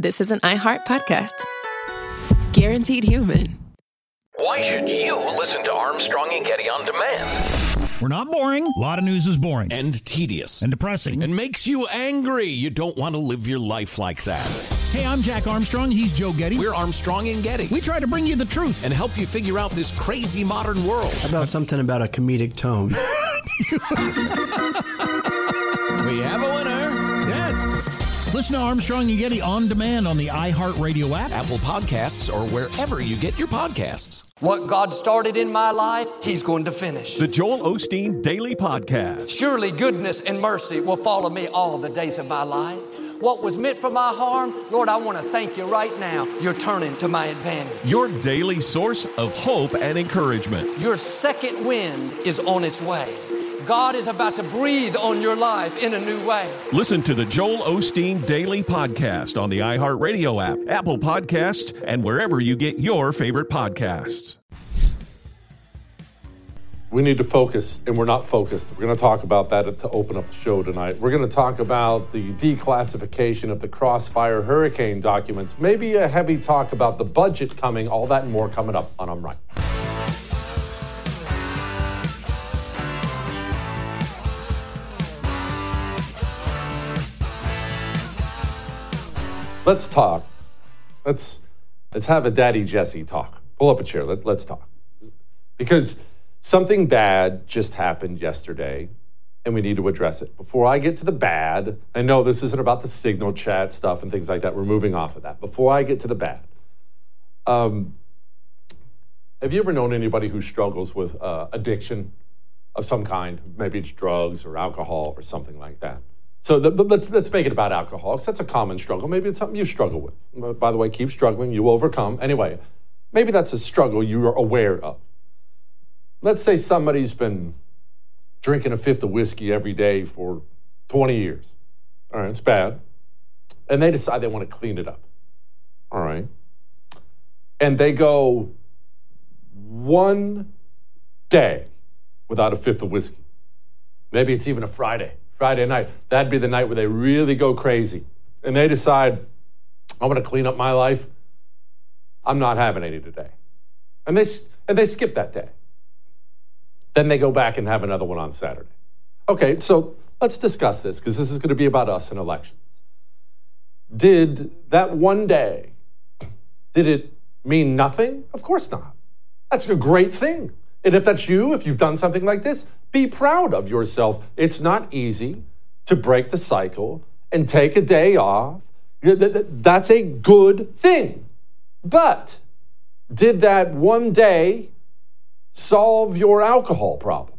this is an iHeart podcast. Guaranteed human. Why should you listen to Armstrong and Getty on demand? We're not boring. A lot of news is boring. And tedious. And depressing. And makes you angry. You don't want to live your life like that. Hey, I'm Jack Armstrong. He's Joe Getty. We're Armstrong and Getty. We try to bring you the truth. And help you figure out this crazy modern world. How about something about a comedic tone? We have a winner. Yes. Listen to Armstrong and Getty on demand on the iHeartRadio app, Apple Podcasts, or wherever you get your podcasts. What God started in my life, He's going to finish. The Joel Osteen Daily Podcast. Surely goodness and mercy will follow me all the days of my life. What was meant for my harm, Lord, I want to thank you right now. You're turning to my advantage. Your daily source of hope and encouragement. Your second wind is on its way. God is about to breathe on your life in a new way. Listen to the Joel Osteen Daily Podcast on the iHeartRadio app, Apple Podcasts, and wherever you get your favorite podcasts. We need to focus, and we're not focused. We're going to talk about that to open up the show tonight. We're going to talk about the declassification of the Crossfire Hurricane documents, maybe a heavy talk about the budget coming, all that and more coming up on I'm Right. Let's talk. Let's have a Daddy Jesse talk. Pull up a chair. Let's talk. Because something bad just happened yesterday, and we need to address it. Before I get to the bad, I know this isn't about the signal chat stuff and things like that. We're moving off of that. Before I get to the bad, have you ever known anybody who struggles with addiction of some kind? Maybe it's drugs or alcohol or something like that. So let's make it about alcohol, because that's a common struggle. Maybe it's something you struggle with. By the way, keep struggling. You will overcome. Anyway, maybe that's a struggle you're aware of. Let's say somebody's been drinking a fifth of whiskey every day for 20 years. All right, it's bad. And they decide they want to clean it up. All right. And they go one day without a fifth of whiskey. Maybe it's even a Friday night. That'd be the night where they really go crazy. And they decide, I want to clean up my life. I'm not having any today. And they skip that day. Then they go back and have another one on Saturday. Okay, so let's discuss this, because this is going to be about us and elections. Did that one day, did it mean nothing? Of course not. That's a great thing. And if that's you, if you've done something like this, be proud of yourself. It's not easy to break the cycle and take a day off. That's a good thing. But did that one day solve your alcohol problem?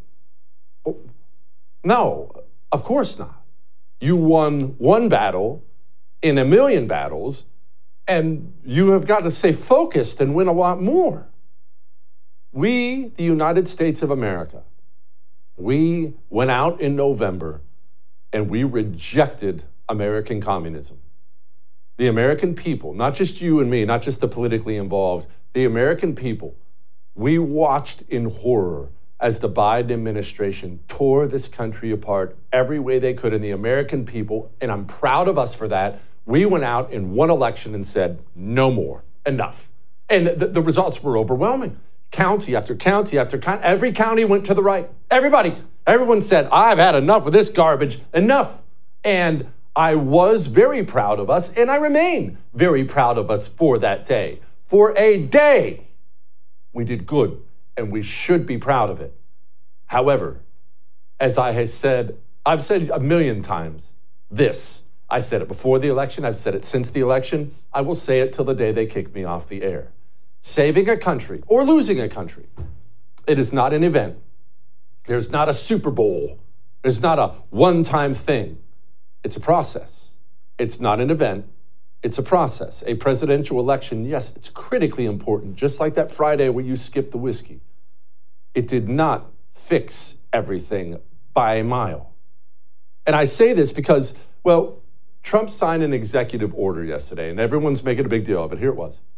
No, of course not. You won one battle in a million battles, and you have got to stay focused and win a lot more. We, the United States of America, we went out in November and we rejected American communism. The American people, not just you and me, not just the politically involved, the American people, we watched in horror as the Biden administration tore this country apart every way they could. And the American people, and I'm proud of us for that, we went out in one election and said, no more, enough. And the results were overwhelming. County after county after county, every county went to the right. Everyone said, I've had enough of this garbage, enough. And I was very proud of us, and I remain very proud of us for that day. For a day, we did good, and we should be proud of it. However, as I've said a million times, I said it before the election, I've said it since the election, I will say it till the day they kick me off the air. Saving a country or losing a country, it is not an event. There's not a Super Bowl. There's not a one-time thing. It's a process. It's not an event. It's a process. A presidential election, yes, it's critically important, just like that Friday where you skipped the whiskey. It did not fix everything by a mile. And I say this because, well, Trump signed an executive order yesterday, and everyone's making a big deal of it. Here it was.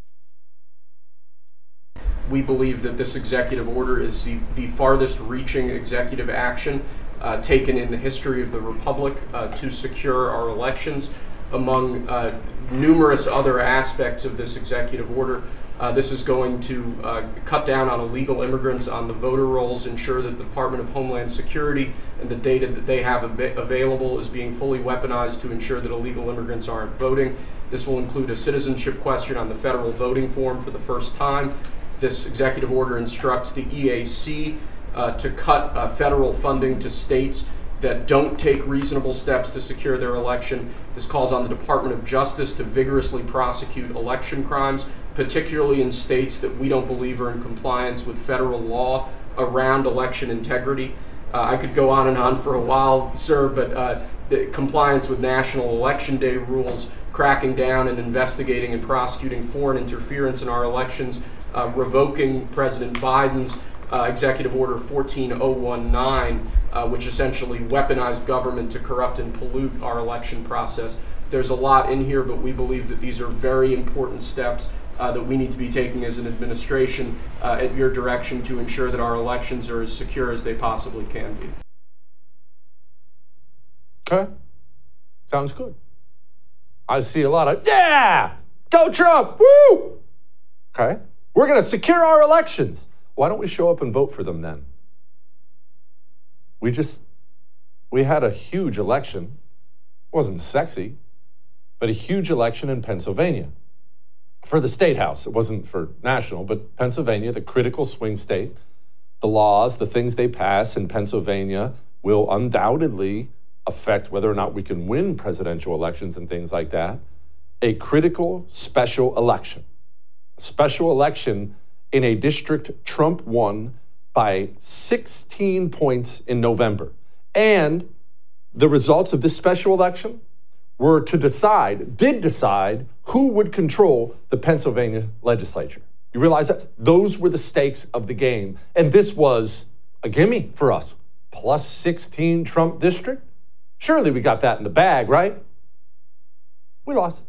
We believe that this executive order is the farthest reaching executive action taken in the history of the Republic to secure our elections. Among numerous other aspects of this executive order. This is going to cut down on illegal immigrants on the voter rolls, ensure that the Department of Homeland Security and the data that they have available is being fully weaponized to ensure that illegal immigrants aren't voting. This will include a citizenship question on the federal voting form for the first time. This executive order instructs the EAC to cut federal funding to states that don't take reasonable steps to secure their election. This calls on the Department of Justice to vigorously prosecute election crimes, particularly in states that we don't believe are in compliance with federal law around election integrity. I could go on and on for a while, sir, but the compliance with National Election Day rules, cracking down and investigating and prosecuting foreign interference in our elections, revoking President Biden's Executive Order 14019, which essentially weaponized government to corrupt and pollute our election process. There's a lot in here, but we believe that these are very important steps that we need to be taking as an administration at your direction to ensure that our elections are as secure as they possibly can be. Okay. Sounds good. I see a lot of, yeah, go Trump, woo! Okay. We're going to secure our elections. Why don't we show up and vote for them then? We had a huge election. It wasn't sexy, but a huge election in Pennsylvania for the state house. It wasn't for national, but Pennsylvania, the critical swing state, the laws, the things they pass in Pennsylvania will undoubtedly affect whether or not we can win presidential elections and things like that. A critical special election. A special election in a district Trump won by 16 points in November. And the results of this special election were to did decide who would control the Pennsylvania legislature. You realize that? Those were the stakes of the game. And this was a gimme for us. Plus 16 Trump district? Surely we got that in the bag, right? We lost.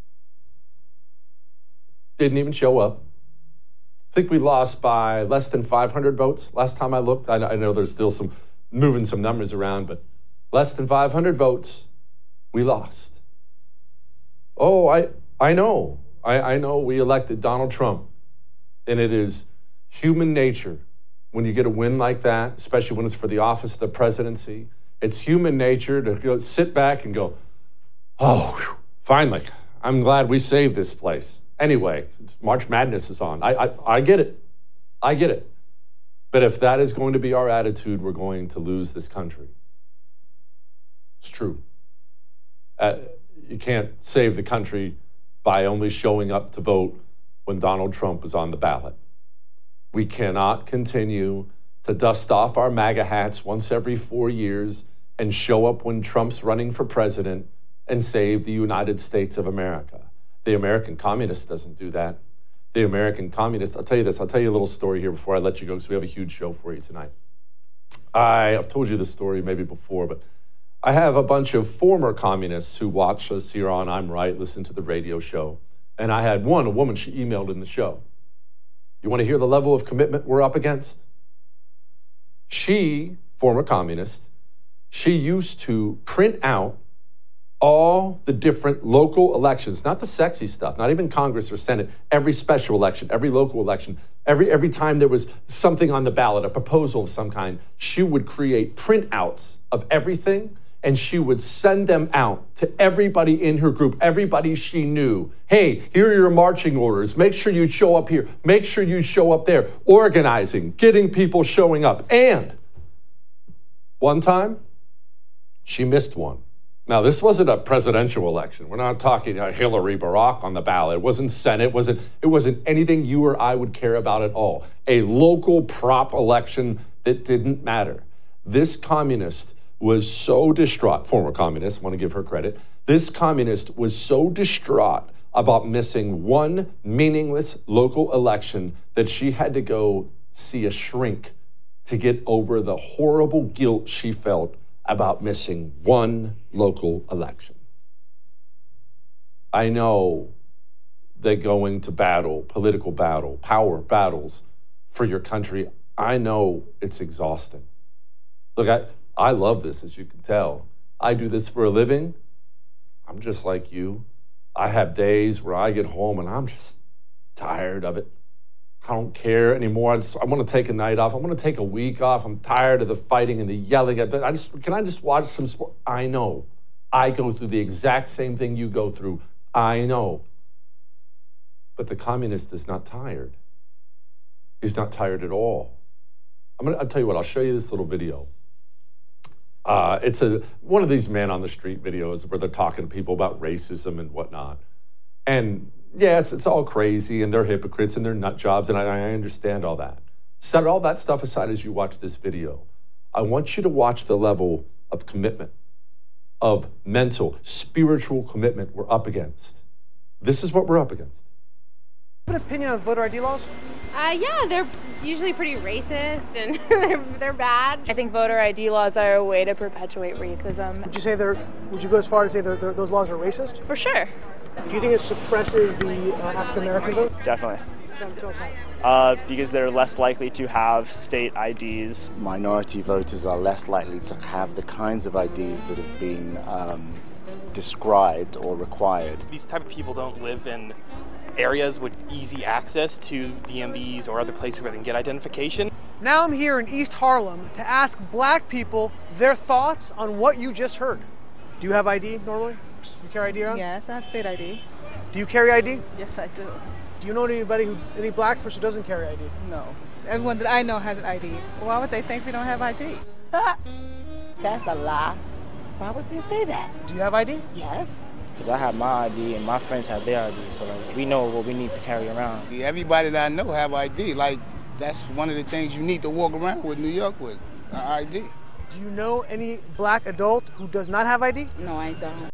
Didn't even show up. I think we lost by less than 500 votes last time I looked. I know there's still moving some numbers around, but less than 500 votes, we lost. Oh, I know. I know we elected Donald Trump, and it is human nature when you get a win like that, especially when it's for the office of the presidency. It's human nature to sit back and go, oh, whew, finally, I'm glad we saved this place. Anyway, March Madness is on. I get it. I get it. But if that is going to be our attitude, we're going to lose this country. It's true. You can't save the country by only showing up to vote when Donald Trump is on the ballot. We cannot continue to dust off our MAGA hats once every 4 years and show up when Trump's running for president and save the United States of America. The American Communist doesn't do that. The American Communist, I'll tell you this, I'll tell you a little story here before I let you go because we have a huge show for you tonight. I've told you this story maybe before, but I have a bunch of former communists who watch us here on I'm Right, listen to the radio show. And I had a woman, she emailed in the show. You want to hear the level of commitment we're up against? She, former communist, she used to print out all the different local elections, not the sexy stuff, not even Congress or Senate, every special election, every local election, every time there was something on the ballot, a proposal of some kind, she would create printouts of everything, and she would send them out to everybody in her group, everybody she knew. Hey, here are your marching orders. Make sure you show up here. Make sure you show up there. Organizing, getting people showing up. And one time, she missed one. Now, this wasn't a presidential election. We're not talking Hillary, Barack on the ballot. It wasn't Senate. It wasn't anything you or I would care about at all. A local prop election that didn't matter. This communist was so distraught, former communist, want to give her credit. This communist was so distraught about missing one meaningless local election that she had to go see a shrink to get over the horrible guilt she felt about missing one local election. I know that going to battle, political battle, power battles for your country, I know it's exhausting. Look, I love this, as you can tell. I do this for a living. I'm just like you. I have days where I get home and I'm just tired of it. I don't care anymore. I want to take a night off. I want to take a week off. I'm tired of the fighting and the yelling. Can I just watch some sport? I know. I go through the exact same thing you go through. I know. But the communist is not tired. He's not tired at all. I'll tell you what, I'll show you this little video. It's one of these men on the street videos where they're talking to people about racism and whatnot. And yes, it's all crazy and they're hypocrites and they're nut jobs, and I understand all that. Set all that stuff aside as you watch this video. I want you to watch the level of commitment, of mental, spiritual commitment we're up against. This is what we're up against. Do you have an opinion on voter ID laws? Yeah, they're usually pretty racist and they're bad. I think voter ID laws are a way to perpetuate racism. Would you go as far as say those laws are racist? For sure. Do you think it suppresses the African American vote? Definitely. Tell us how. Because they're less likely to have state IDs. Minority voters are less likely to have the kinds of IDs that have been described or required. These type of people don't live in areas with easy access to DMVs or other places where they can get identification. Now I'm here in East Harlem to ask black people their thoughts on what you just heard. Do you have ID normally? You carry ID around? Yes, I have state ID. Do you carry ID? Yes, I do. Do you know any black person who doesn't carry ID? No. Everyone that I know has an ID. Why would they think we don't have ID? That's a lie. Why would they say that? Do you have ID? Yes. Because I have my ID and my friends have their ID, so like, we know what we need to carry around. Everybody that I know have ID. Like, that's one of the things you need to walk around with New York with, ID. Do you know any black adult who does not have ID? No, I don't.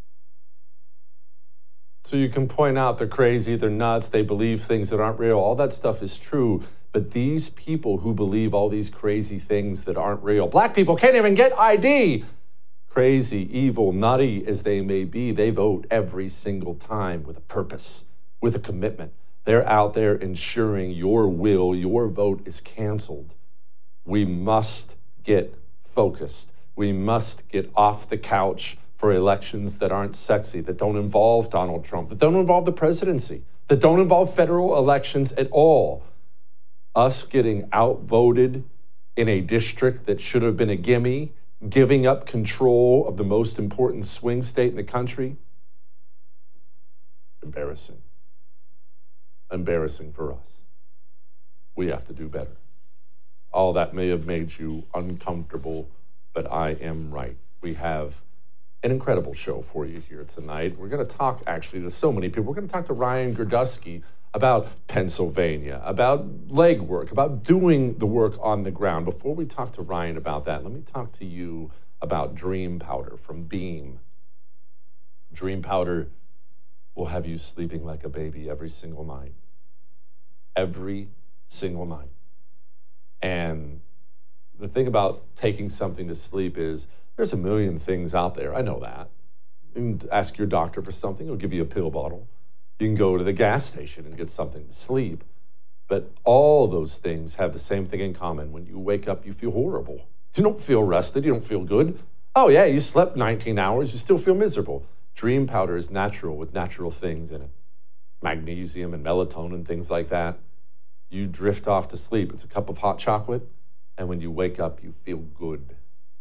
So you can point out they're crazy, they're nuts, they believe things that aren't real. All that stuff is true. But these people who believe all these crazy things that aren't real, black people can't even get ID. Crazy, evil, nutty as they may be, they vote every single time with a purpose, with a commitment. They're out there ensuring your will, your vote is canceled. We must get focused. We must get off the couch for elections that aren't sexy, that don't involve Donald Trump, that don't involve the presidency, that don't involve federal elections at all. Us getting outvoted in a district that should have been a gimme, giving up control of the most important swing state in the country, embarrassing. Embarrassing for us. We have to do better. All that may have made you uncomfortable, but I am right. We have an incredible show for you here tonight. We're going to talk actually to so many people. We're going to talk to Ryan Girdusky about Pennsylvania, about legwork, about doing the work on the ground. Before we talk to Ryan about that, let me talk to you about Dream Powder from Beam. Dream Powder will have you sleeping like a baby every single night. Every single night. And the thing about taking something to sleep is there's a million things out there. I know that. You can ask your doctor for something. He'll give you a pill bottle. You can go to the gas station and get something to sleep. But all those things have the same thing in common. When you wake up, you feel horrible. You don't feel rested. You don't feel good. Oh, yeah, you slept 19 hours. You still feel miserable. Dream Powder is natural with natural things in it. Magnesium and melatonin, things like that. You drift off to sleep. It's a cup of hot chocolate. And when you wake up, you feel good.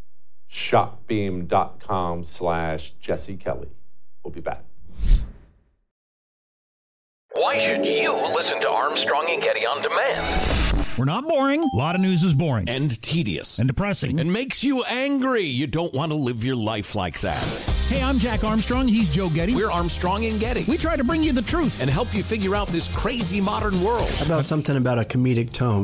Shopbeam.com/Jesse Kelly. We'll be back. Why should you listen to Armstrong and Getty on demand? We're not boring. A lot of news is boring. And tedious. And depressing. And makes you angry. You don't want to live your life like that. Hey, I'm Jack Armstrong. He's Joe Getty. We're Armstrong and Getty. We try to bring you the truth. And help you figure out this crazy modern world. How about something about a comedic tone?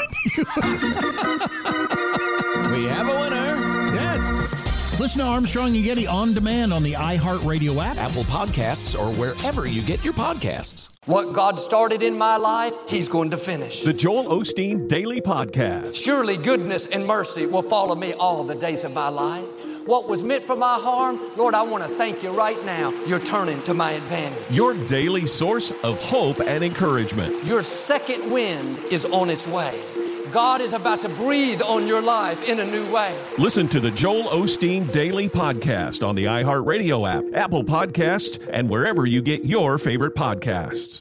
We have a winner. Yes. Listen to Armstrong and Getty on demand on the iHeartRadio app, Apple Podcasts, or wherever you get your podcasts. What God started in my life, He's going to finish. The Joel Osteen Daily Podcast. Surely goodness and mercy will follow me all the days of my life. What was meant for my harm, Lord, I want to thank you right now. You're turning to my advantage. Your daily source of hope and encouragement. Your second wind is on its way. God is about to breathe on your life in a new way. Listen to the Joel Osteen Daily Podcast on the iHeartRadio app, Apple Podcasts, and wherever you get your favorite podcasts.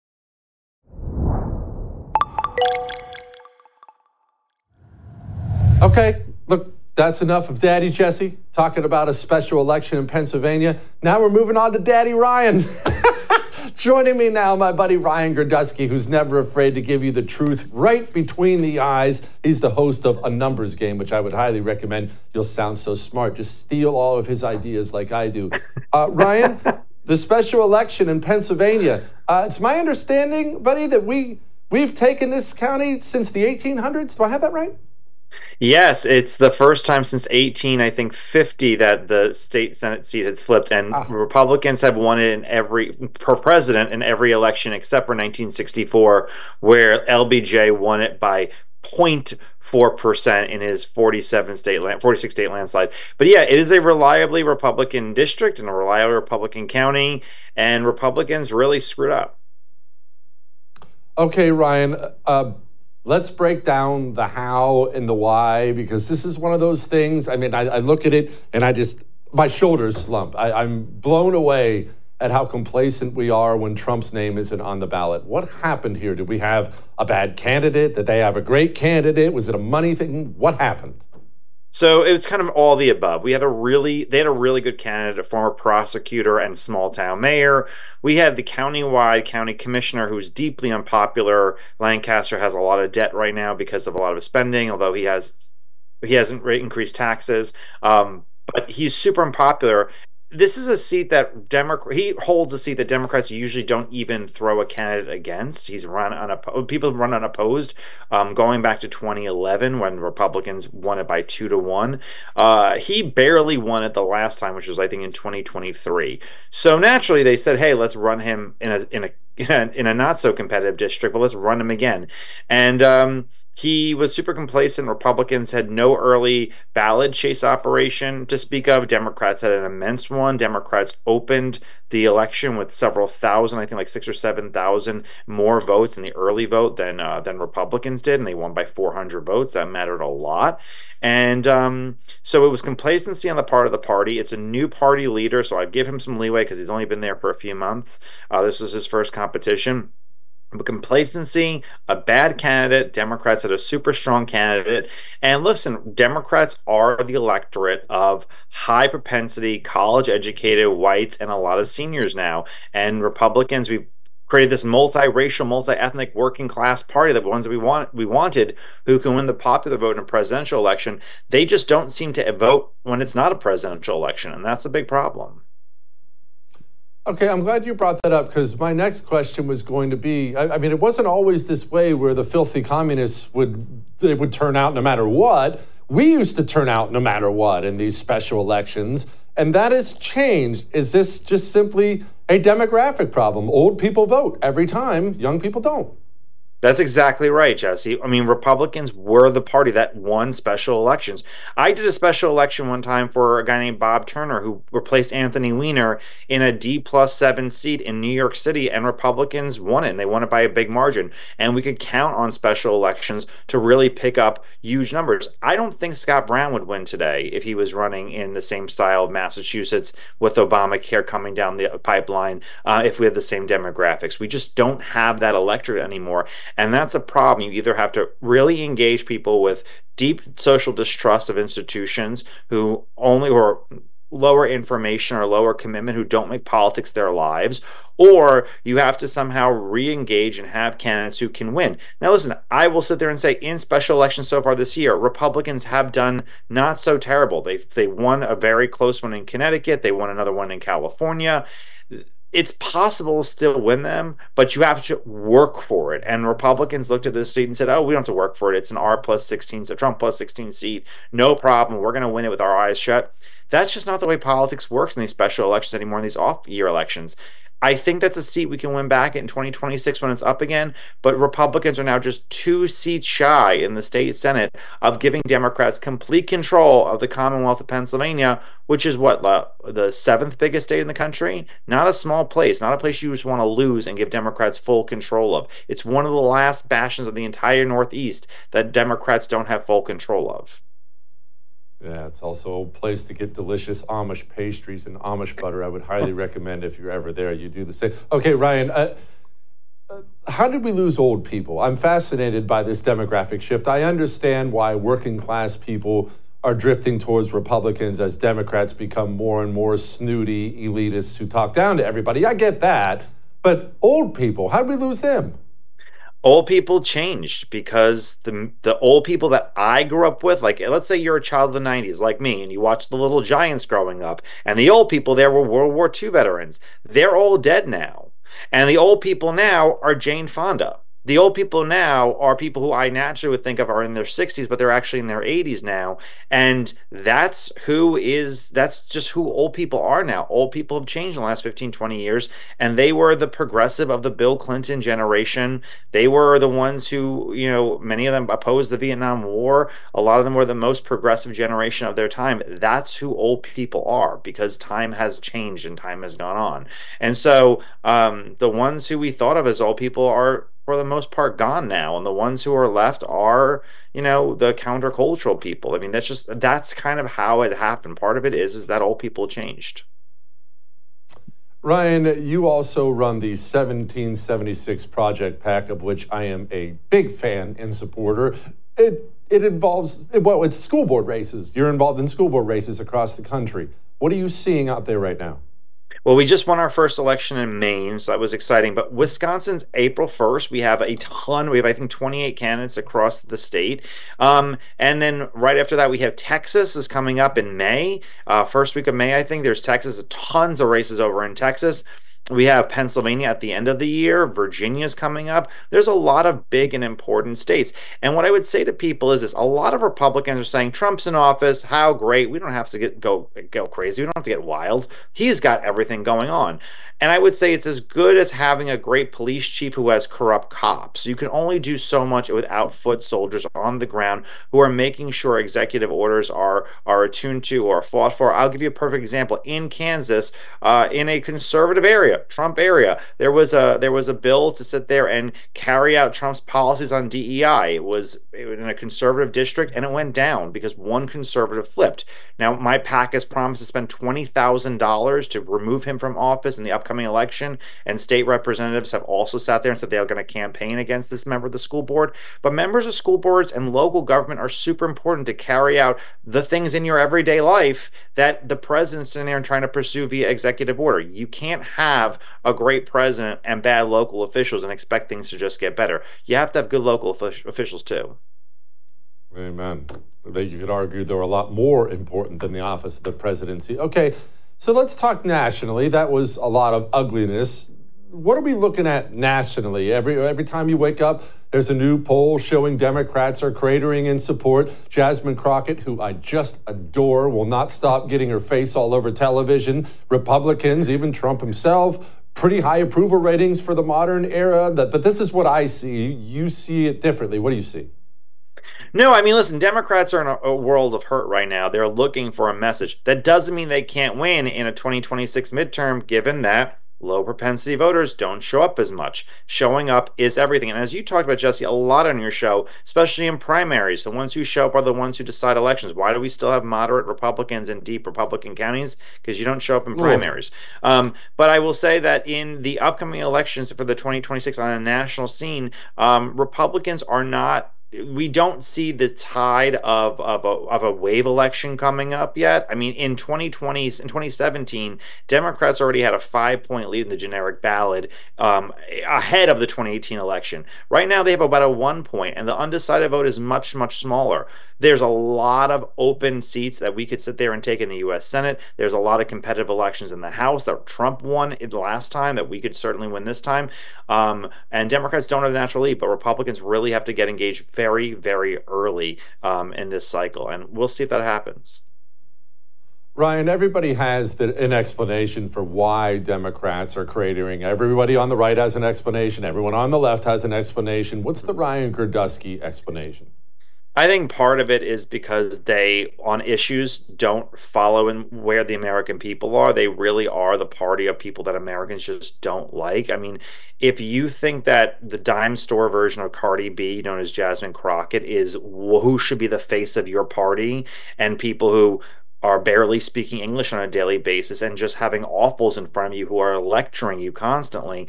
Okay, look, that's enough of Daddy Jesse talking about a special election in Pennsylvania. Now we're moving on to Daddy Ryan. Joining me now, my buddy Ryan Grodusky, who's never afraid to give you the truth right between the eyes. He's the host of A Numbers Game, which I would highly recommend. You'll sound so smart. Just steal all of his ideas like I do. Ryan, the special election in Pennsylvania. It's my understanding, buddy, that we've taken this county since the 1800s. Do I have that right? Yes, it's the first time since 50 that the state Senate seat has flipped, and Republicans have won it per president in every election except for 1964, where LBJ won it by 0.4% in his 46 state landslide. But yeah, it is a reliably Republican district and a reliably Republican county, and Republicans really screwed up. Okay, Ryan. Let's break down the how and the why, because this is one of those things. I mean, I look at it and my shoulders slump. I'm blown away at how complacent we are when Trump's name isn't on the ballot. What happened here? Did we have a bad candidate? Did they have a great candidate? Was it a money thing? What happened? So it was kind of all the above. They had a really good candidate, a former prosecutor and small town mayor. We had the countywide county commissioner who's deeply unpopular. Lancaster has a lot of debt right now because of a lot of his spending, although he hasn't increased taxes. But he's super unpopular. This is a seat that he holds a seat that Democrats usually don't even throw a candidate against. People run unopposed, going back to 2011 when Republicans won it by 2-1. He barely won it the last time, which was I think in 2023. So naturally they said, "Hey, let's run him in a not so competitive district, but let's run him again." And he was super complacent. Republicans had no early ballot chase operation to speak of. Democrats had an immense one. Democrats opened the election with several thousand, I think like 6,000 or 7,000 more votes in the early vote than Republicans did, and they won by 400 votes. That mattered a lot. And so it was complacency on the part of the party. It's a new party leader, so I give him some leeway because he's only been there for a few months. This was his first competition. But complacency, a bad candidate. Democrats had a super strong candidate. And listen, Democrats are the electorate of high propensity, college educated whites and a lot of seniors now. And Republicans, we've created this multiracial, multi-ethnic working class party, the ones that we wanted, who can win the popular vote in a presidential election. They just don't seem to vote when it's not a presidential election. And that's a big problem. Okay, I'm glad you brought that up, because my next question was going to be, I mean, it wasn't always this way where the filthy communists would turn out no matter what. We used to turn out no matter what in these special elections, and that has changed. Is this just simply a demographic problem? Old people vote every time, young people don't. That's exactly right, Jesse. I mean, Republicans were the party that won special elections. I did a special election one time for a guy named Bob Turner, who replaced Anthony Weiner in a D+7 seat in New York City, and Republicans won it, and they won it by a big margin. And we could count on special elections to really pick up huge numbers. I don't think Scott Brown would win today if he was running in the same style of Massachusetts with Obamacare coming down the pipeline, if we had the same demographics. We just don't have that electorate anymore. And that's a problem. You either have to really engage people with deep social distrust of institutions who or lower information or lower commitment, who don't make politics their lives, or you have to somehow re-engage and have candidates who can win. Now listen, I will sit there and say in special elections so far this year, Republicans have done not so terrible. They won a very close one in Connecticut. They won another one in California. It's possible to still win them, but you have to work for it. And Republicans looked at this seat and said, "Oh, we don't have to work for it. It's an R+16, a Trump +16 seat. No problem. We're going to win it with our eyes shut." That's just not the way politics works in these special elections anymore, in these off-year elections. I think that's a seat we can win back in 2026 when it's up again. But Republicans are now just 2 seats shy in the state Senate of giving Democrats complete control of the Commonwealth of Pennsylvania, which is what, the 7th biggest state in the country? Not a small place, not a place you just want to lose and give Democrats full control of. It's one of the last bastions of the entire Northeast that Democrats don't have full control of. Yeah, it's also a place to get delicious Amish pastries and Amish butter. I would highly recommend if you're ever there, you do the same. Okay, Ryan, how did we lose old people? I'm fascinated by this demographic shift. I understand why working class people are drifting towards Republicans as Democrats become more and more snooty elitists who talk down to everybody. I get that. But old people, how did we lose them? Old people changed because the old people that I grew up with, like let's say you're a child of the 90s like me and you watched the Little Giants growing up, and the old people there were World War II veterans. They're all dead now. And the old people now are Jane Fonda. The old people now are people who I naturally would think of are in their 60s, but they're actually in their 80s now. And that's just who old people are now. Old people have changed in the last 15, 20 years, and they were the progressive of the Bill Clinton generation. They were the ones who, many of them opposed the Vietnam War. A lot of them were the most progressive generation of their time. That's who old people are, because time has changed and time has gone on. And so the ones who we thought of as old people are, for the most part, gone now, and the ones who are left are the countercultural people. I mean, that's kind of how it happened. Part of it is that old people changed. Ryan, you also run the 1776 Project PAC, of which I am a big fan and supporter. It involves, it's school board races. You're involved in school board races across the country. What are you seeing out there right now? Well, we just won our first election in Maine, so that was exciting. But Wisconsin's April 1st. We have a ton. We have, I think, 28 candidates across the state. And then right after that, we have Texas is coming up in May. First week of May, I think. There's Texas. Tons of races over in Texas. We have Pennsylvania at the end of the year. Virginia's coming up. There's a lot of big and important states. And what I would say to people is this. A lot of Republicans are saying, Trump's in office. How great. We don't have to go crazy. We don't have to get wild. He's got everything going on. And I would say it's as good as having a great police chief who has corrupt cops. You can only do so much without foot soldiers on the ground who are making sure executive orders are attuned to or fought for. I'll give you a perfect example. In Kansas, in a conservative area, Trump area, there was a bill to sit there and carry out Trump's policies on DEI. It was in a conservative district, and it went down because one conservative flipped. Now, my PAC has promised to spend $20,000 to remove him from office in the upcoming election, and state representatives have also sat there and said they are going to campaign against this member of the school board. But members of school boards and local government are super important to carry out the things in your everyday life that the president's in there and trying to pursue via executive order. You can't have a great president and bad local officials and expect things to just get better. You have to have good local officials too. Amen. You could argue they're a lot more important than the office of the presidency. Okay, so let's talk nationally. That was a lot of ugliness. What are we looking at nationally? Every time you wake up, there's a new poll showing Democrats are cratering in support. Jasmine Crockett, who I just adore, will not stop getting her face all over television. Republicans, even Trump himself, pretty high approval ratings for the modern era. But this is what I see. You see it differently. What do you see? No, I mean, listen, Democrats are in a world of hurt right now. They're looking for a message. That doesn't mean they can't win in a 2026 midterm, given that low propensity voters don't show up as much. Showing up is everything. And as you talked about, Jesse, a lot on your show, especially in primaries, the ones who show up are the ones who decide elections. Why do we still have moderate Republicans in deep Republican counties? Because you don't show up in primaries. But I will say that in the upcoming elections for the 2026 on a national scene, Republicans are not. We don't see the tide of a wave election coming up yet. I mean, in 2017, Democrats already had a 5-point lead in the generic ballot ahead of the 2018 election. Right now, they have about a 1 point, and the undecided vote is much, much smaller. There's a lot of open seats that we could sit there and take in the U.S. Senate. There's a lot of competitive elections in the House that Trump won the last time that we could certainly win this time. And Democrats don't have the natural lead, but Republicans really have to get engaged very, very early in this cycle. And we'll see if that happens. Ryan, everybody has an explanation for why Democrats are cratering. Everybody on the right has an explanation. Everyone on the left has an explanation. What's the Ryan Girdusky explanation? I think part of it is because they, on issues, don't follow in where the American people are. They really are the party of people that Americans just don't like. I mean, if you think that the dime store version of Cardi B, known as Jasmine Crockett, is who should be the face of your party, and people who are barely speaking English on a daily basis and just having awfuls in front of you who are lecturing you constantly,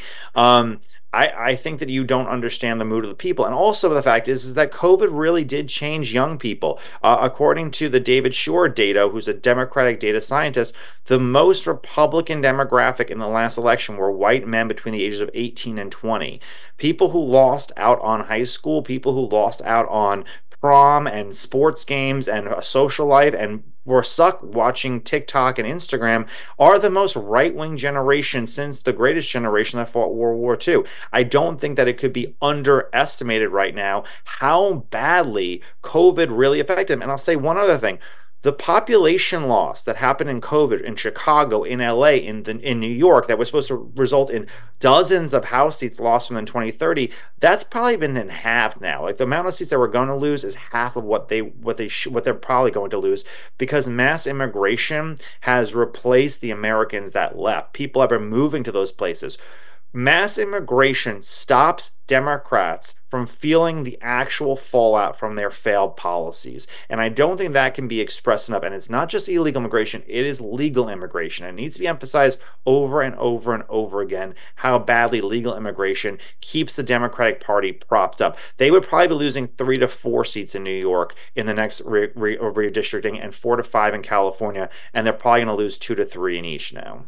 I think that you don't understand the mood of the people. And also the fact is that COVID really did change young people. According to the David Shore data, who's a Democratic data scientist, the most Republican demographic in the last election were white men between the ages of 18 and 20. People who lost out on high school, people who lost out on prom and sports games and social life and were stuck watching TikTok and Instagram are the most right-wing generation since the greatest generation that fought World War II. I don't think that it could be underestimated right now how badly COVID really affected them. And I'll say one other thing. The population loss that happened in COVID in Chicago, in LA, in New York, that was supposed to result in dozens of House seats lost from in 2030, that's probably been in half now. Like the amount of seats that we're going to lose is half of what they're probably going to lose, because mass immigration has replaced the Americans that left. People have been moving to those places. Mass immigration stops Democrats from feeling the actual fallout from their failed policies. And I don't think that can be expressed enough. And it's not just illegal immigration, it is legal immigration. It needs to be emphasized over and over and over again how badly legal immigration keeps the Democratic Party propped up. They would probably be losing 3 to 4 seats in New York in the next redistricting and 4 to 5 in California. And they're probably going to lose 2 to 3 in each now.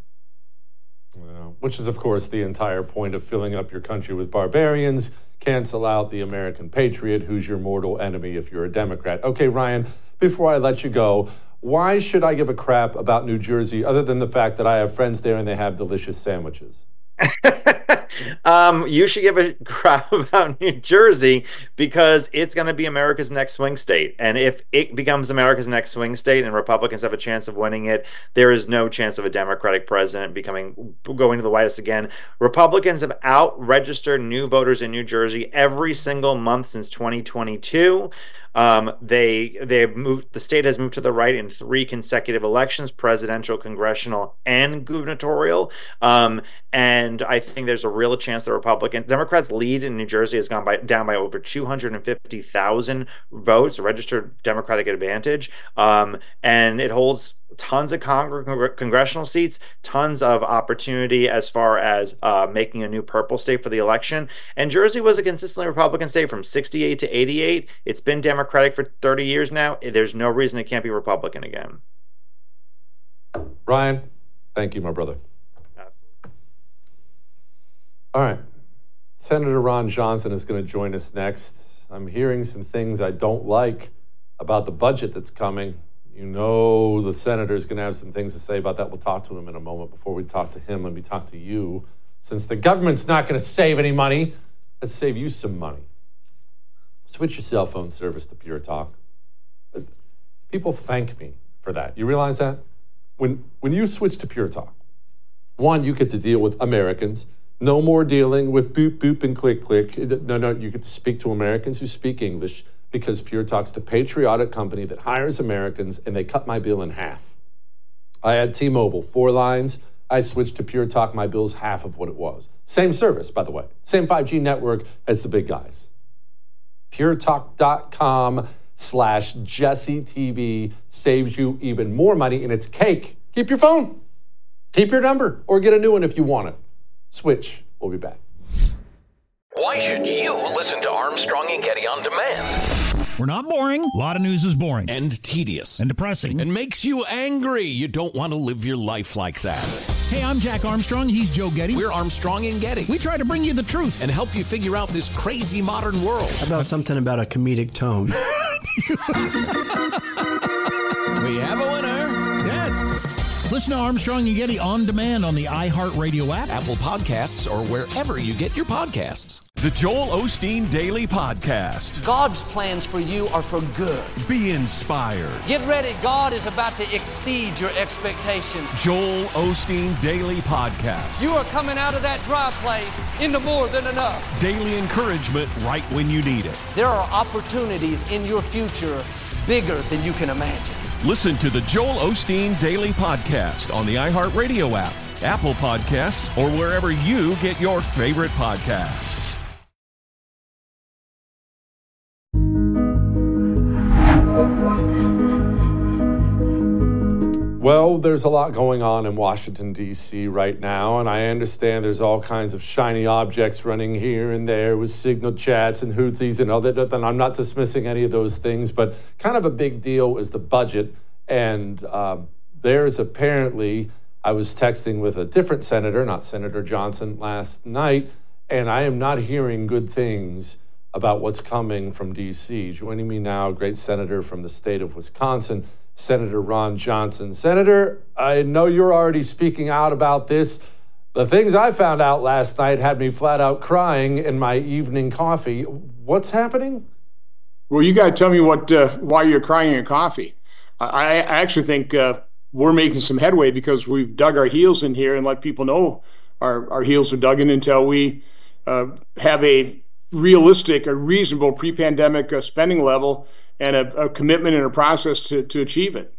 Which is, of course, the entire point of filling up your country with barbarians. Cancel out the American patriot, who's your mortal enemy if you're a Democrat. Okay, Ryan, before I let you go, why should I give a crap about New Jersey other than the fact that I have friends there and they have delicious sandwiches? You should give a crap about New Jersey because it's going to be America's next swing state. And if it becomes America's next swing state and Republicans have a chance of winning it, there is no chance of a Democratic president going to the White House again. Republicans have out-registered new voters in New Jersey every single month since 2022. The state has moved to the right in 3 consecutive elections, presidential, congressional, and gubernatorial. And I think there's a real chance the Democrats' lead in New Jersey has gone down by over 250,000 votes, registered Democratic advantage. And it holds tons of congressional seats, tons of opportunity as far as making a new purple state for the election. And Jersey was a consistently Republican state from 68 to 88. It's been Democratic for 30 years now. There's no reason it can't be Republican again. Ryan, thank you, my brother. Absolutely. All right. Senator Ron Johnson is going to join us next. I'm hearing some things I don't like about the budget that's coming. You know the senator's going to have some things to say about that. We'll talk to him in a moment. Before we talk to him, let me talk to you. Since the government's not going to save any money, let's save you some money. Switch your cell phone service to Pure Talk. People thank me for that. You realize that? When you switch to Pure Talk, one, you get to deal with Americans. No more dealing with boop, boop, and click, click. No, you get to speak to Americans who speak English, because Pure Talk's the patriotic company that hires Americans, and they cut my bill in half. I had T-Mobile, 4 lines. I switched to Pure Talk. My bill's half of what it was. Same service, by the way. Same 5G network as the big guys. PureTalk.com/JesseTV saves you even more money, and it's cake. Keep your phone. Keep your number, or get a new one if you want it. Switch. We'll be back. Why should you listen to Armstrong and Getty on demand? We're not boring. A lot of news is boring. And tedious. And depressing. And makes you angry. You don't want to live your life like that. Hey, I'm Jack Armstrong. He's Joe Getty. We're Armstrong and Getty. We try to bring you the truth. And help you figure out this crazy modern world. How about something about a comedic tone? We have a winner. Yes. Listen to Armstrong and Getty on demand on the iHeartRadio app, Apple Podcasts, or wherever you get your podcasts. The Joel Osteen Daily Podcast. God's plans for you are for good. Be inspired. Get ready. God is about to exceed your expectations. Joel Osteen Daily Podcast. You are coming out of that dry place into more than enough. Daily encouragement right when you need it. There are opportunities in your future bigger than you can imagine. Listen to the Joel Osteen Daily Podcast on the iHeartRadio app, Apple Podcasts, or wherever you get your favorite podcasts. Well, there's a lot going on in Washington, D.C. right now, and I understand there's all kinds of shiny objects running here and there with signal chats and Houthis and all that. And I'm not dismissing any of those things, but kind of a big deal is the budget. And there's apparently, I was texting with a different senator, not Senator Johnson, last night, and I am not hearing good things about what's coming from D.C. Joining me now, a great senator from the state of Wisconsin, Senator Ron Johnson. Senator, I know you're already speaking out about this. The things I found out last night had me flat out crying in my evening coffee. What's happening? Well, you got to tell me why you're crying in your coffee. I actually think we're making some headway because we've dug our heels in here and let people know our heels are dug in until we have a realistic, a reasonable pre-pandemic spending level and a commitment and a process to achieve it.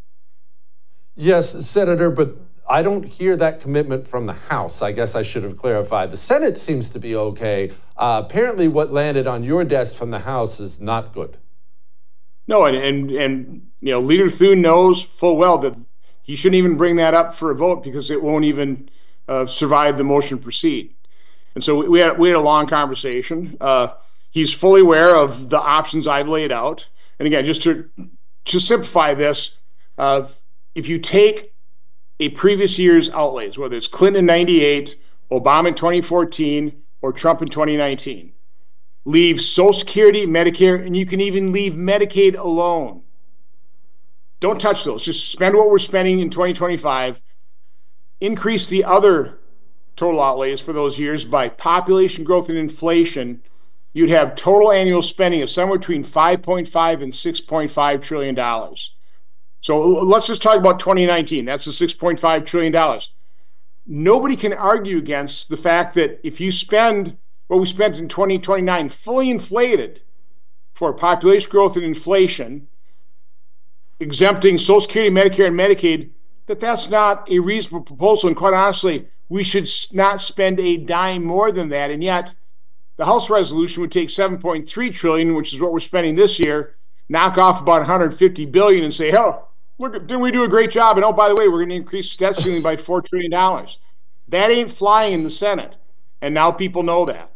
Yes, Senator, but I don't hear that commitment from the House. I guess I should have clarified. The Senate seems to be okay. Apparently what landed on your desk from the House is not good. No, and you know, Leader Thune knows full well that he shouldn't even bring that up for a vote because it won't even survive the motion to proceed. And so we had a long conversation. He's fully aware of the options I've laid out. And again, just to simplify this, if you take a previous year's outlays, whether it's Clinton in 98, Obama in 2014, or Trump in 2019, leave Social Security, Medicare, and you can even leave Medicaid alone. Don't touch those. Just spend what we're spending in 2025. Increase the other total outlays for those years by population growth and inflation. You'd have total annual spending of somewhere between $5.5 and $6.5 trillion. So let's just talk about 2019. That's the $6.5 trillion. Nobody can argue against the fact that if you spend what we spent in 2029 fully inflated for population growth and inflation, exempting Social Security, Medicare, and Medicaid, that's not a reasonable proposal. And quite honestly, we should not spend a dime more than that. And yet, the House resolution would take $7.3 trillion, which is what we're spending this year, knock off about $150 billion, and say, "Oh, look, didn't we do a great job? And oh, by the way, we're going to increase debt ceiling by $4 trillion." That ain't flying in the Senate, and now people know that.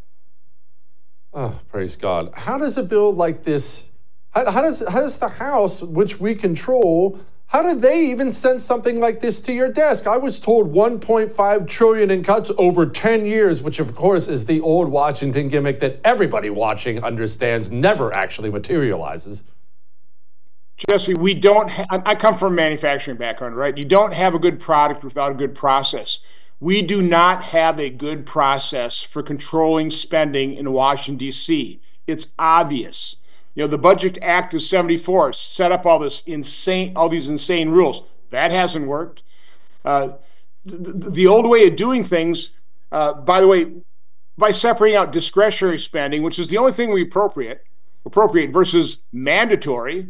Oh, praise God! How does a bill like this? How does the House, which we control? How did they even send something like this to your desk? I was told $1.5 trillion in cuts over 10 years, which of course is the old Washington gimmick that everybody watching understands never actually materializes. Jesse, we don't. I come from a manufacturing background, right? You don't have a good product without a good process. We do not have a good process for controlling spending in Washington, D.C. It's obvious. You know, the Budget Act of 74 set up all these insane rules. That hasn't worked. The old way of doing things, by the way, by separating out discretionary spending, which is the only thing we appropriate versus mandatory,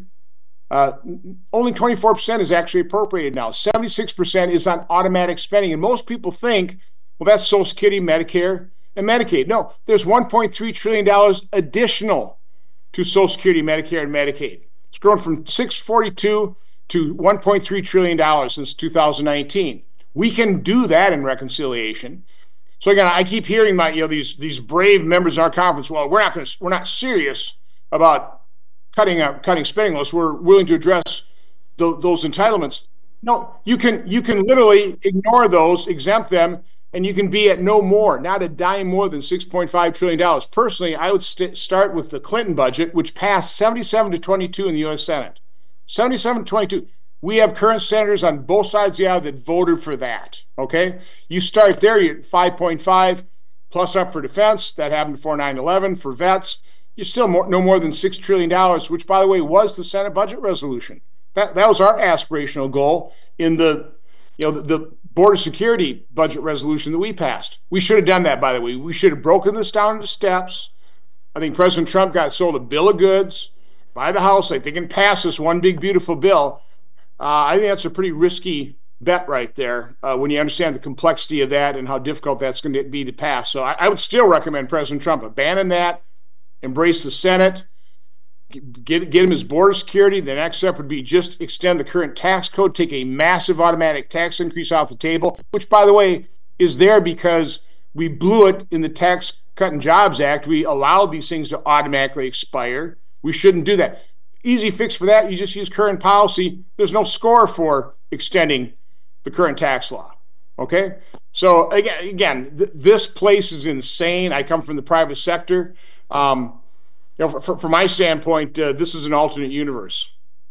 only 24% is actually appropriated now. 76% is on automatic spending. And most people think, well, that's Social Security, Medicare, and Medicaid. No, there's $1.3 trillion additional to Social Security, Medicare, and Medicaid. It's grown from $642 to $1.3 trillion since 2019. We can do that in reconciliation. So again, I keep hearing these brave members of our conference. Well, we're not serious about cutting spending limits. We're willing to address those entitlements. No, you can literally ignore those, exempt them, and you can be at no more, not a dime more than $6.5 trillion. Personally, I would start with the Clinton budget, which passed 77-22 in the U.S. Senate. 77-22. We have current senators on both sides of the aisle that voted for that, okay? You start there, you're at 5.5. plus up for defense. That happened before 9/11. For vets, you still no more than $6 trillion, which, by the way, was the Senate budget resolution. That was our aspirational goal in the border security budget resolution that we passed. We should have done that, by the way. We should have broken this down into steps. I think President Trump got sold a bill of goods by the House. Like, they can pass this one big, beautiful bill. I think that's a pretty risky bet right there when you understand the complexity of that and how difficult that's going to be to pass. So I would still recommend President Trump abandon that, embrace the Senate, get him his border security. The next step would be just extend the current tax code, take a massive automatic tax increase off the table, which, by the way, is there because we blew it in the Tax Cut and Jobs Act. We allowed these things to automatically expire. We shouldn't do that. Easy fix for that, you just use current policy. There's no score for extending the current tax law. Okay? So again, this place is insane. I come from the private sector. From my standpoint, this is an alternate universe.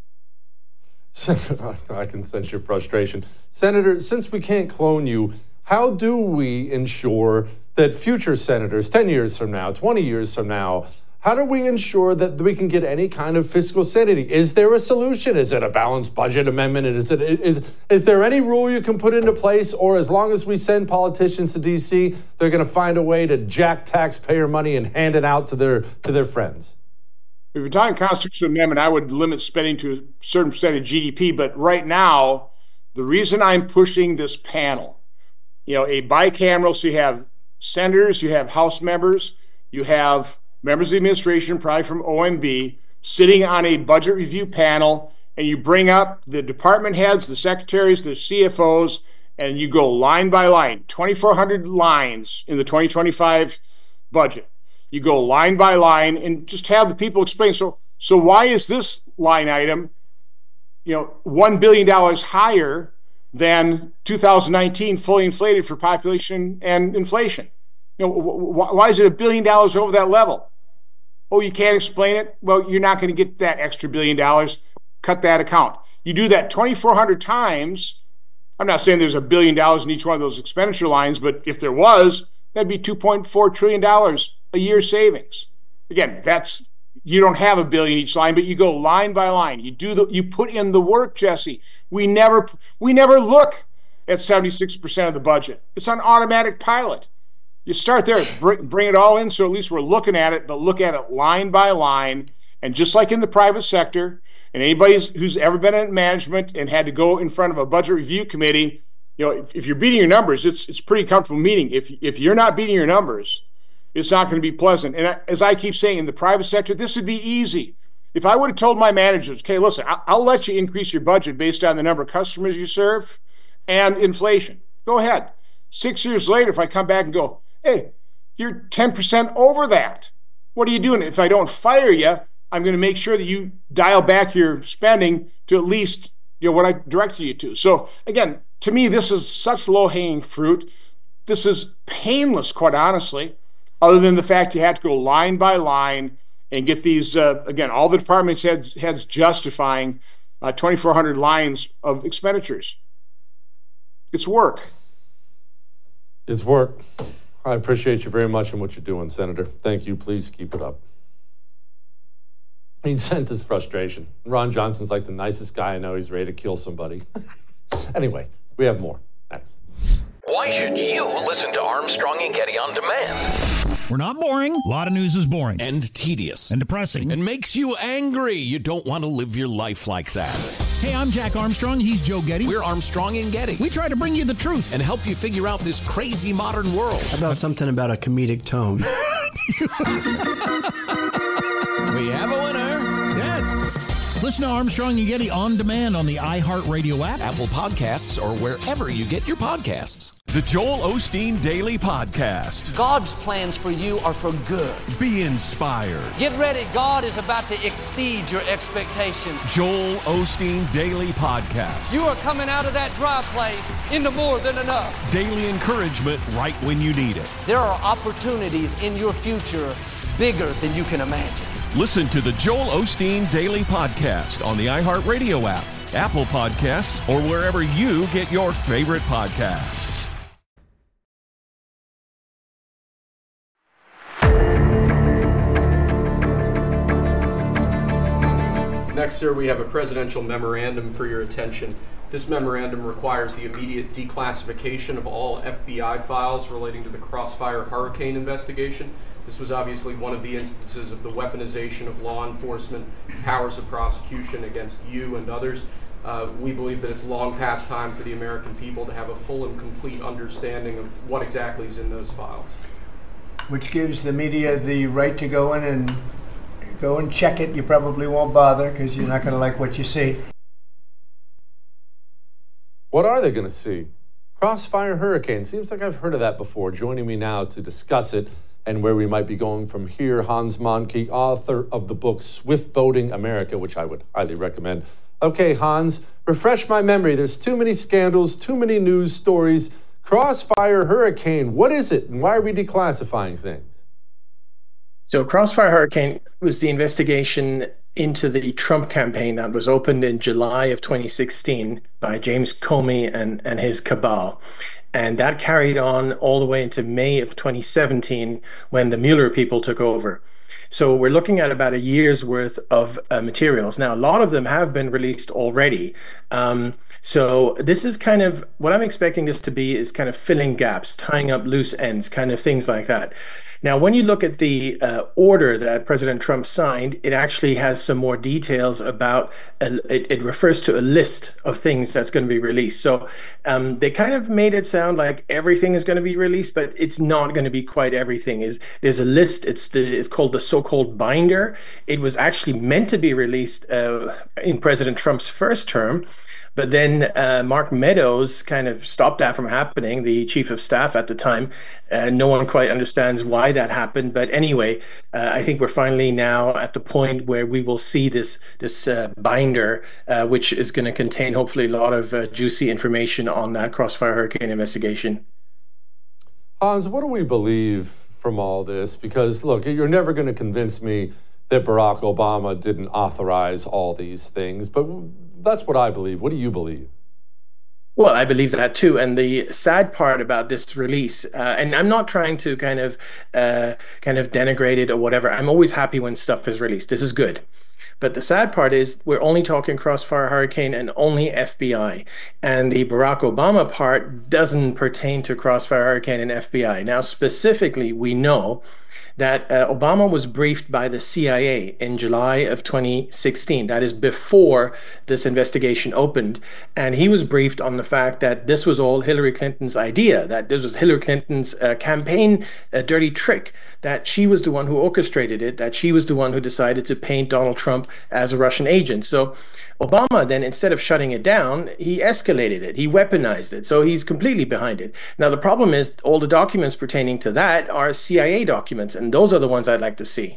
I can sense your frustration. Senator, since we can't clone you, how do we ensure that future senators, 10 years from now, 20 years from now, how do we ensure that we can get any kind of fiscal sanity? Is there a solution? Is it a balanced budget amendment? Is there any rule you can put into place? Or as long as we send politicians to D.C., they're going to find a way to jack taxpayer money and hand it out to their friends? If you're talking constitutional amendment, I would limit spending to a certain percent of GDP. But right now, the reason I'm pushing this panel, a bicameral, so you have senators, you have House members, you have members of the administration, probably from OMB, sitting on a budget review panel, and you bring up the department heads, the secretaries, the CFOs, and you go line by line, 2,400 lines in the 2025 budget. You go line by line and just have the people explain. So why is this line item, $1 billion higher than 2019 fully inflated for population and inflation? Why is it $1 billion over that level? Oh, you can't explain it? Well, you're not going to get that extra $1 billion. Cut that account. You do that 2,400 times. I'm not saying there's $1 billion in each one of those expenditure lines, but if there was, that'd be $2.4 trillion a year savings. Again, you don't have $1 billion each line, but you go line by line. You put in the work, Jesse. We never look at 76% of the budget. It's on automatic pilot. You start there, bring it all in, so at least we're looking at it, but look at it line by line. And just like in the private sector, and anybody who's ever been in management and had to go in front of a budget review committee, if you're beating your numbers, it's pretty comfortable meeting. If you're not beating your numbers, it's not going to be pleasant. And as I keep saying, in the private sector, this would be easy. If I would have told my managers, okay, listen, I'll let you increase your budget based on the number of customers you serve and inflation. Go ahead. 6 years later, if I come back and go, hey, you're 10% over that. What are you doing? If I don't fire you, I'm going to make sure that you dial back your spending to at least what I directed you to. So again, to me, this is such low-hanging fruit. This is painless, quite honestly, other than the fact you have to go line by line and get these, again, all the departments heads justifying 2,400 lines of expenditures. It's work. It's work. I appreciate you very much and what you're doing, Senator. Thank you. Please keep it up. He sends his frustration. Ron Johnson's like the nicest guy I know. He's ready to kill somebody. Anyway, we have more next. Why should you listen to Armstrong and Getty on demand? We're not boring. A lot of news is boring. And tedious. And depressing. And makes you angry. You don't want to live your life like that. Hey, I'm Jack Armstrong. He's Joe Getty. We're Armstrong and Getty. We try to bring you the truth. And help you figure out this crazy modern world. How about something about a comedic tone? We have a winner. Yes. Listen to Armstrong and Getty on demand on the iHeartRadio app, Apple Podcasts, or wherever you get your podcasts. The Joel Osteen Daily Podcast. God's plans for you are for good. Be inspired. Get ready. God is about to exceed your expectations. Joel Osteen Daily Podcast. You are coming out of that dry place into more than enough. Daily encouragement right when you need it. There are opportunities in your future bigger than you can imagine. Listen to the Joel Osteen Daily Podcast on the iHeartRadio app, Apple Podcasts, or wherever you get your favorite podcasts. Next, sir, we have a presidential memorandum for your attention. This memorandum requires the immediate declassification of all FBI files relating to the Crossfire Hurricane investigation. This was obviously one of the instances of the weaponization of law enforcement powers of prosecution against you and others. We believe that it's long past time for the American people to have a full and complete understanding of what exactly is in those files. Which gives the media the right to go in and check it. You probably won't bother because you're not going to like what you see. What are they going to see? Crossfire Hurricane. Seems like I've heard of that before. Joining me now to discuss it and where we might be going from here, Hans Moncke, author of the book Swift Boating America, which I would highly recommend. Okay, Hans, refresh my memory. There's too many scandals, too many news stories. Crossfire Hurricane, what is it, and why are we declassifying things? So Crossfire Hurricane was the investigation into the Trump campaign that was opened in July of 2016 by James Comey and his cabal. And that carried on all the way into May of 2017 when the Mueller people took over. So we're looking at about a year's worth of materials. Now, a lot of them have been released already. So this is kind of what I'm expecting this to be, is kind of filling gaps, tying up loose ends, kind of things like that. Now, when you look at the order that President Trump signed, it actually has some more details about, it refers to a list of things that's going to be released. So they kind of made it sound like everything is going to be released, but it's not going to be quite everything. There's a list, it's called the so-called binder. It was actually meant to be released in President Trump's first term. But then Mark Meadows kind of stopped that from happening, the chief of staff at the time. No one quite understands why that happened. But anyway, I think we're finally now at the point where we will see this binder, which is going to contain hopefully a lot of juicy information on that Crossfire Hurricane investigation. Hans, what do we believe from all this? Because, look, you're never going to convince me that Barack Obama didn't authorize all these things. But that's what I believe. What do you believe? Well, I believe that too. And the sad part about this release, and I'm not trying to kind of denigrate it or whatever. I'm always happy when stuff is released. This is good. But the sad part is we're only talking Crossfire Hurricane and only FBI. And the Barack Obama part doesn't pertain to Crossfire Hurricane and FBI. Now, specifically, we know that Obama was briefed by the CIA in July of 2016. That is before this investigation opened. And he was briefed on the fact that this was all Hillary Clinton's idea, that this was Hillary Clinton's campaign dirty trick, that she was the one who orchestrated it, that she was the one who decided to paint Donald Trump as a Russian agent. So Obama then, instead of shutting it down, he escalated it. He weaponized it. So he's completely behind it. Now, the problem is all the documents pertaining to that are CIA documents, and those are the ones I'd like to see.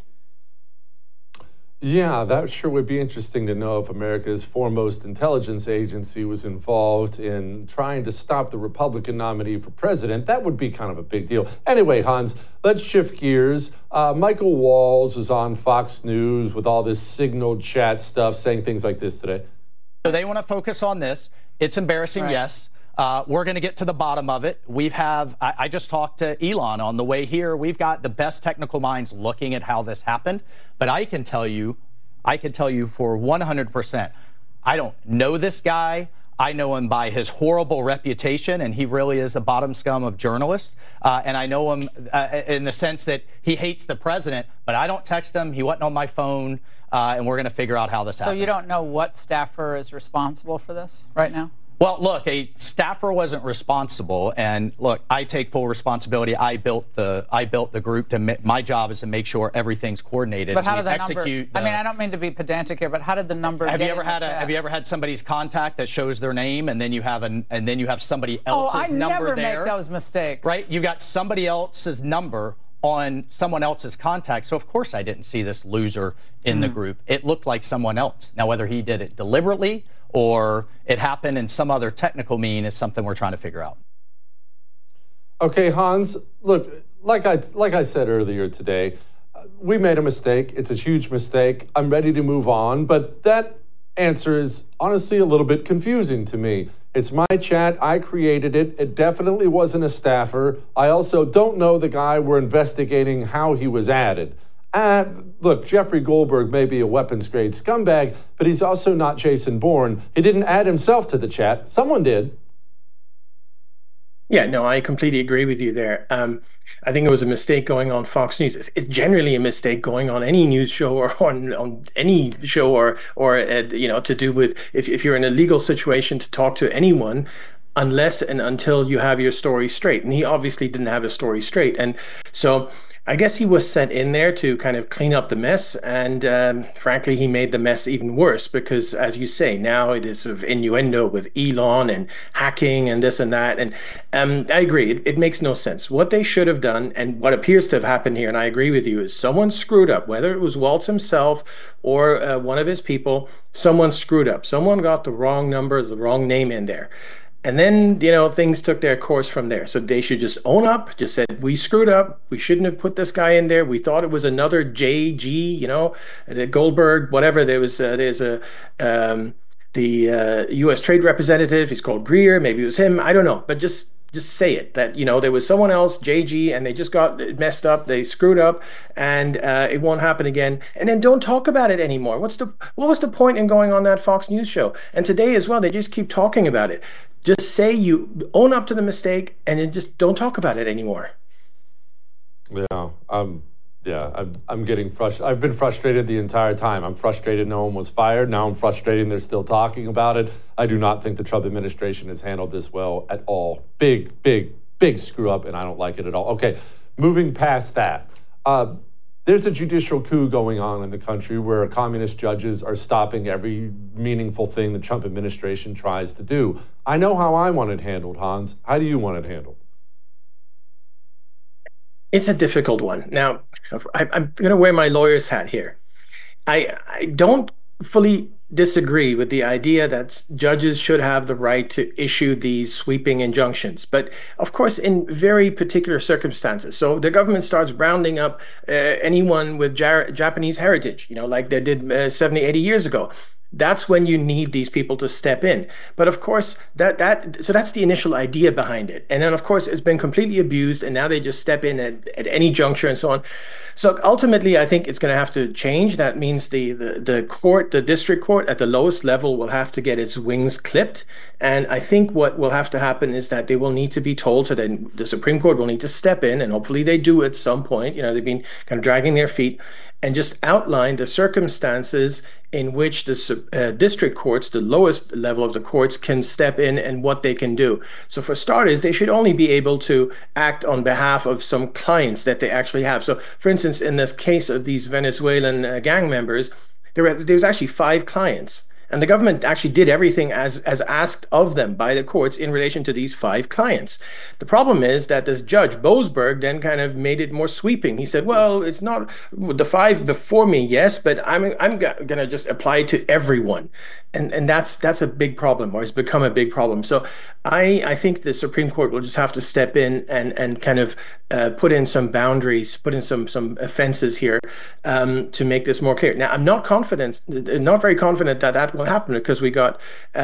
Yeah, that sure would be interesting to know if America's foremost intelligence agency was involved in trying to stop the Republican nominee for president. That would be kind of a big deal. Anyway, Hans, let's shift gears. Michael Walls is on Fox News with all this signal chat stuff, saying things like this today. So they want to focus on this. It's embarrassing, right. Yes. We're going to get to the bottom of it. I just talked to Elon on the way here. We've got the best technical minds looking at how this happened. But I can tell you for 100%, I don't know this guy. I know him by his horrible reputation, and he really is the bottom scum of journalists. And I know him in the sense that he hates the president, but I don't text him. He wasn't on my phone, and we're going to figure out how this happened. So you don't know what staffer is responsible for this right now? Well, look, a staffer wasn't responsible, and look, I take full responsibility. I built the group. My job is to make sure everything's coordinated. But how did the number? I mean, I don't mean to be pedantic here, but how did the number? Have you ever had somebody's contact that shows their name, and then you have somebody else's number there? Oh, I never make those mistakes. Right? You got somebody else's number on someone else's contact. So of course I didn't see this loser in the group. It looked like someone else. Now, whether he did it deliberately or it happened in some other technical mean is something we're trying to figure out. Okay, Hans, look, like I said earlier today, we made a mistake. It's a huge mistake. I'm ready to move on, but that answer is honestly a little bit confusing to me. It's my chat. I created it. It definitely wasn't a staffer. I also don't know the guy we're investigating how he was added. Look, Jeffrey Goldberg may be a weapons-grade scumbag, but he's also not Jason Bourne. He didn't add himself to the chat. Someone did. Yeah, no, I completely agree with you there. I think it was a mistake going on Fox News. It's generally a mistake going on any news show or on any show or to do with if you're in a legal situation to talk to anyone, unless and until you have your story straight. And he obviously didn't have his story straight. And so I guess he was sent in there to kind of clean up the mess. And frankly, he made the mess even worse because, as you say, now it is sort of innuendo with Elon and hacking and this and that. And I agree, it makes no sense. What they should have done, and what appears to have happened here, and I agree with you, is someone screwed up, whether it was Waltz himself or one of his people, someone screwed up. Someone got the wrong number, the wrong name in there. And then, things took their course from there. So they should just own up, just said, we screwed up. We shouldn't have put this guy in there. We thought it was another JG, the Goldberg, whatever. There's the U.S. Trade Representative. He's called Greer. Maybe it was him. I don't know. But just say it, that, there was someone else, JG, and they just got messed up. They screwed up, and it won't happen again. And then don't talk about it anymore. What was the point in going on that Fox News show? And today as well, they just keep talking about it. Just say you own up to the mistake and then just don't talk about it anymore. Yeah, I'm getting frustrated. I've been frustrated the entire time. I'm frustrated no one was fired. Now I'm frustrated they're still talking about it. I do not think the Trump administration has handled this well at all. Big screw up, and I don't like it at all. Okay, moving past that. There's a judicial coup going on in the country where communist judges are stopping every meaningful thing the Trump administration tries to do. I know how I want it handled, Hans. How do you want it handled? It's a difficult one. Now, I'm going to wear my lawyer's hat here. I don't fully disagree with the idea that judges should have the right to issue these sweeping injunctions. But of course, in very particular circumstances. So the government starts rounding up anyone with Japanese heritage, like they did 70, 80 years ago. That's when you need these people to step in. But of course, so that's the initial idea behind it. And then of course, it's been completely abused, and now they just step in at any juncture and so on. So ultimately, I think it's going to have to change. That means the court, the district court at the lowest level will have to get its wings clipped. And I think what will have to happen is that they will need to be told, so then the Supreme Court will need to step in, and hopefully they do at some point. They've been kind of dragging their feet, and just outline the circumstances in which the district courts, the lowest level of the courts, can step in and what they can do. So for starters, they should only be able to act on behalf of some clients that they actually have. So for instance, in this case of these Venezuelan gang members, there was actually 5 clients. And the government actually did everything as asked of them by the courts in relation to these 5 clients. The problem is that this judge, Boasberg, then kind of made it more sweeping. He said, well, it's not the 5 before me, yes, but I'm going to just apply it to everyone. And that's a big problem, or it's become a big problem. So I think the Supreme Court will just have to step in and kind of put in some boundaries, put in some offenses here to make this more clear. Now, I'm not very confident that will happen, because we got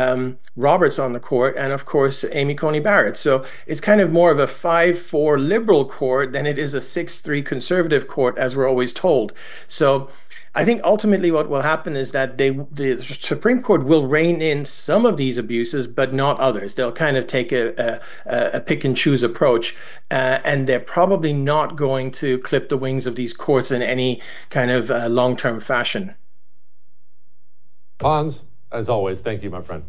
Roberts on the court and of course Amy Coney Barrett. So it's kind of more of a 5-4 liberal court than it is a 6-3 conservative court, as we're always told. So I think ultimately what will happen is that the Supreme Court will rein in some of these abuses, but not others. They'll kind of take a pick and choose approach, and they're probably not going to clip the wings of these courts in any kind of long-term fashion. Hans, as always, thank you, my friend.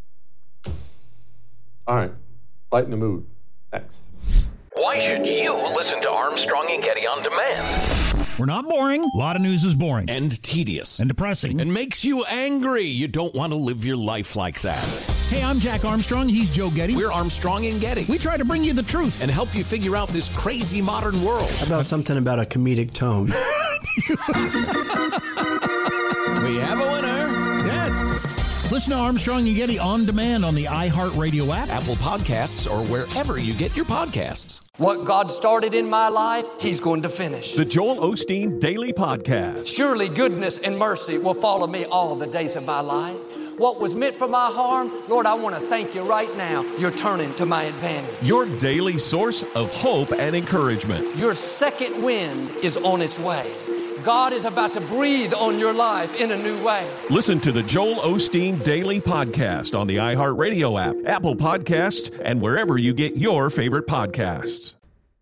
All right, lighten the mood. Next. Why should you listen to Armstrong and Getty on demand? We're not boring. A lot of news is boring. And tedious. And depressing. And makes you angry. You don't want to live your life like that. Hey, I'm Jack Armstrong. He's Joe Getty. We're Armstrong and Getty. We try to bring you the truth. And help you figure out this crazy modern world. How about something about a comedic tone? We have a winner. Yes. Listen to Armstrong and Getty on demand on the iHeartRadio app, Apple Podcasts, or wherever you get your podcasts. What God started in my life, He's going to finish. The Joel Osteen Daily Podcast. Surely goodness and mercy will follow me all the days of my life. What was meant for my harm, Lord, I want to thank you right now. You're turning to my advantage. Your daily source of hope and encouragement. Your second wind is on its way. God is about to breathe on your life in a new way. Listen to the Joel Osteen Daily Podcast on the iHeartRadio app, Apple Podcasts, and wherever you get your favorite podcasts.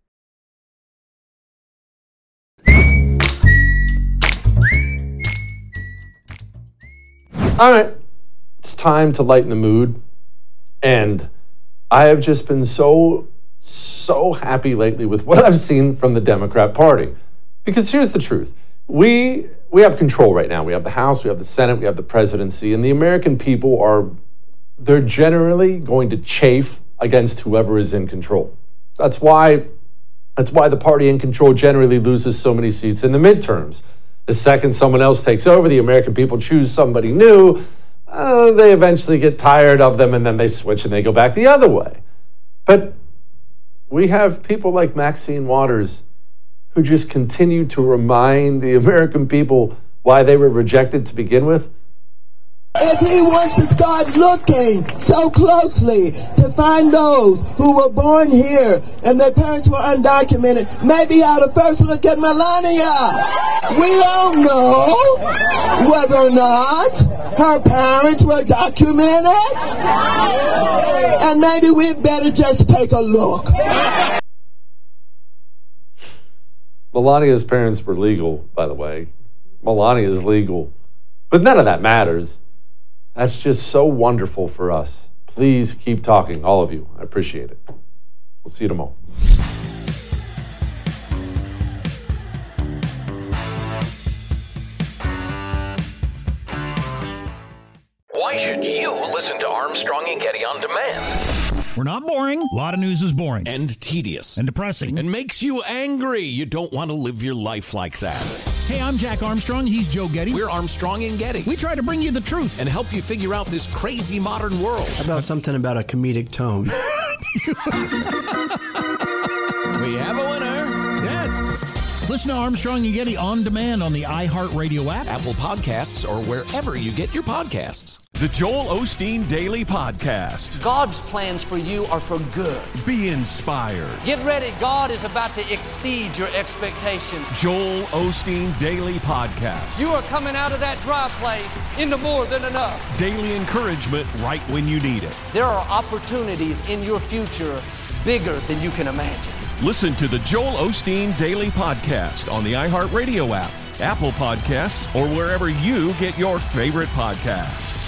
All right, it's time to lighten the mood. And I have just been so happy lately with what I've seen from the Democrat Party. Because here's the truth. We have control right now. We have the House, we have the Senate, we have the presidency, and the American people they're generally going to chafe against whoever is in control. That's why the party in control generally loses so many seats in the midterms. The second someone else takes over, the American people choose somebody new. They eventually get tired of them, and then they switch and they go back the other way. But we have people like Maxine Waters who just continue to remind the American people why they were rejected to begin with. If he wants to start looking so closely to find those who were born here and their parents were undocumented, maybe he ought to first look at Melania. We don't know whether or not her parents were documented, and maybe we'd better just take a look. Melania's parents were legal, by the way. Melania is legal. But none of that matters. That's just so wonderful for us. Please keep talking, all of you. I appreciate it. We'll see you tomorrow. Why should you listen to Armstrong and Getty on demand? We're not boring. A lot of news is boring. And tedious. And depressing. And makes you angry. You don't want to live your life like that. Hey, I'm Jack Armstrong. He's Joe Getty. We're Armstrong and Getty. We try to bring you the truth. And help you figure out this crazy modern world. How about something about a comedic tone? We have a winner. Yes. Listen to Armstrong and Getty on demand on the iHeartRadio app, Apple Podcasts, or wherever you get your podcasts. The Joel Osteen Daily Podcast. God's plans for you are for good. Be inspired. Get ready. God is about to exceed your expectations. Joel Osteen Daily Podcast. You are coming out of that dry place into more than enough. Daily encouragement right when you need it. There are opportunities in your future bigger than you can imagine. Listen to the Joel Osteen Daily Podcast on the iHeartRadio app, Apple Podcasts, or wherever you get your favorite podcasts.